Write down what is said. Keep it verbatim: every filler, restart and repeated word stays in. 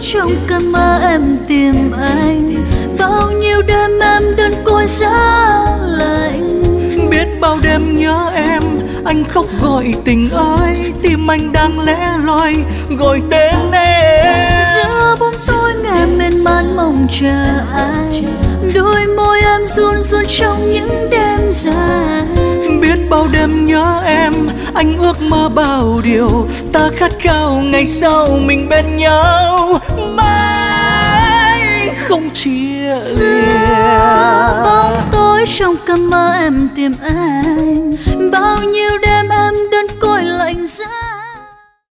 trong cơn mơ em tìm anh. Bao nhiêu đêm em đơn côi giá lạnh. Biết bao đêm nhớ em, anh khóc gọi tình ơi. Tim anh đang lẻ loi gọi tên em. Giữa bóng tối nghe miên man mong chờ ai. Đôi môi em run run trong những đêm dài. Biết bao đêm nhớ em, anh ước mơ bao điều. Ta khát khao ngày sau mình bên nhau mãi không chia lìa. Giữa bóng tối trong cơn mơ em tìm anh. Bao nhiêu đêm em đơn côi lạnh giá.